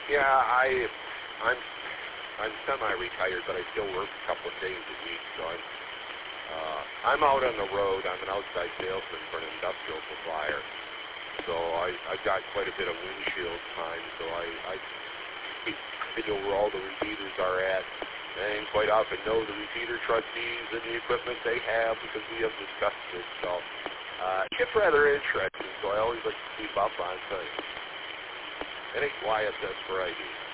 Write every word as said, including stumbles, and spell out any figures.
Yeah, I, I'm, I'm semi-retired, but I still work a couple of days a week. So I'm, uh, I'm out on the road. I'm an outside salesman for an industrial supplier. So I, I've got quite a bit of windshield time. So I, I, I know where all the repeaters are at, and quite often know the repeater trustees and the equipment they have because we have discussed it. So uh, it's rather interesting. So I always like to keep up on things. And it's Y S S for I D.